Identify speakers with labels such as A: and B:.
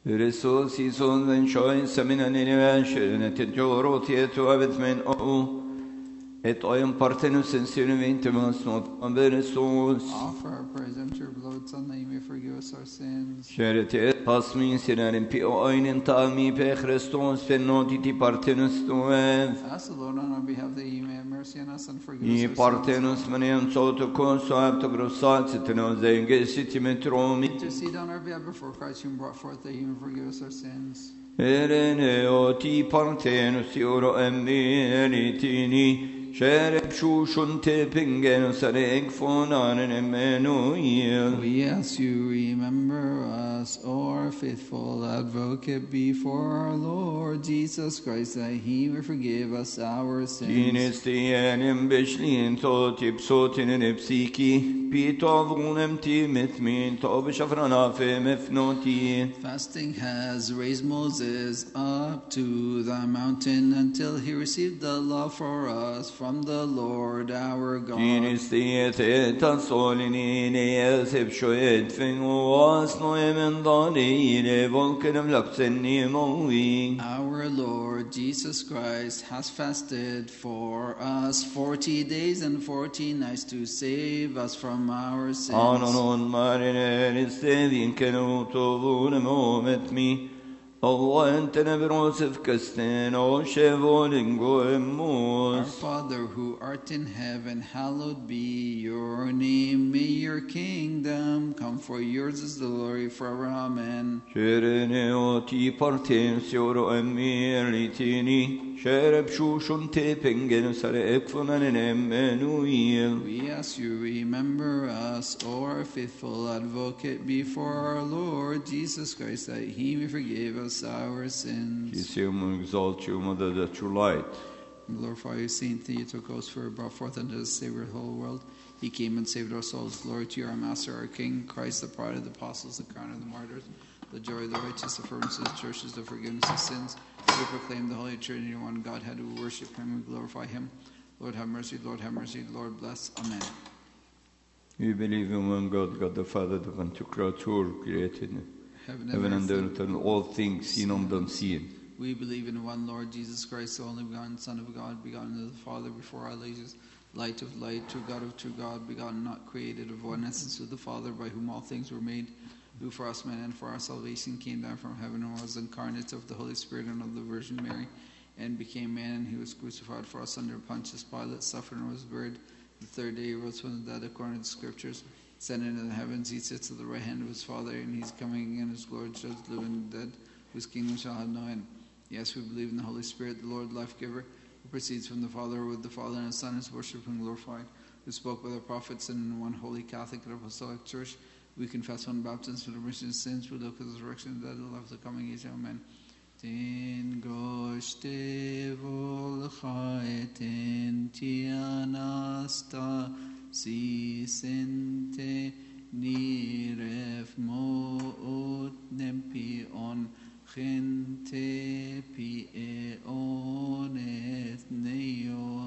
A: Ressus ison den schoins min an invention et jorot yet avet men o et oim partenus in sinventimus not amberesus
B: Offer our praise unto your beloved Son, that he may forgive us our sins.
A: Sharet et pasmin sinarim pi oinin tami pe Christos fenotiti partenus tuev
B: Ask the Lord on our behalf that he may have mercy on us and forgive
A: I
B: us our
A: partenus
B: sins.
A: maniam sotokos aptogrosat sitnos dengesit metromi
B: Intercede on our behalf before Christ, whom brought forth that he may forgive us our sins.
A: Ereneoti partenus euro emeritini Shereb shushun tepingenus areg fonan Emmanuel
B: We ask you, remember us, O our faithful advocate, before our Lord Jesus Christ, that he may forgive us our sins.
A: Kinestianem beshlin totip sotin in epsiki Pitovunem timithmin tobishafranafe mefnoti
B: Fasting has raised Moses up to the mountain until he received the law for us from the Lord our God.
A: Kinestiet solini neesep shoet fin wasno emendani volcanem lapseni movi
B: Our Lord Jesus Christ has fasted for us 40 days and 40 nights to save us from our sins.
A: Anon mariner istedin kenuto vunem ometmi Allah ente nebrosef kasten o shevolingo
B: Our
A: emos
B: Father who art in heaven, hallowed be your name. May your kingdom come, for yours is the glory forever. Amen.
A: Sherene oti parten sioro emeritini Shereb shushun tepingen sare ekfunan Emmanuel
B: We ask you, remember us, O our faithful advocate, before our Lord Jesus Christ, that he may forgive us our sins.
A: Kisium exalt you, mother, that you light.
B: Glorify you, Saint Theotokos, for brought forth unto the Savior of the whole world. He came and saved our souls. Glory to you, our Master, our King, Christ, the pride of the apostles, the crown of the martyrs, the joy of the righteous, the firmness of the churches, the forgiveness of sins. We proclaim the Holy Trinity, one Godhead, who worship him and glorify him. Lord have mercy, Lord have mercy, Lord bless. Amen.
A: We believe in one God, God the Father, the one true Creator, created heaven and earth and all things seen and unseen.
B: We believe in one Lord Jesus Christ, the only begotten Son of God, begotten of the Father before all ages, light of light, true God, begotten, not created, of one essence with the Father, by whom all things were made, who for us men and for our salvation came down from heaven and was incarnate of the Holy Spirit and of the Virgin Mary, and became man, and he was crucified for us under Pontius Pilate, suffered and was buried. The third day he rose from the dead according to the Scriptures, ascended into the heavens, he sits at the right hand of his Father, and he's coming again in his glory to judge the living and the dead, whose kingdom shall have no end. Yes, we believe in the Holy Spirit, the Lord, life-giver, who proceeds from the Father, with the Father and His Son, is worshipped and glorified, who spoke by the prophets, and in one holy Catholic and Apostolic Church, we confess one baptism for the remission of sins, we look at the resurrection of the dead, and the life of the coming age. Amen. Tin goshte volchaetin tianasta si sente niref moot nempion gente pieonet neo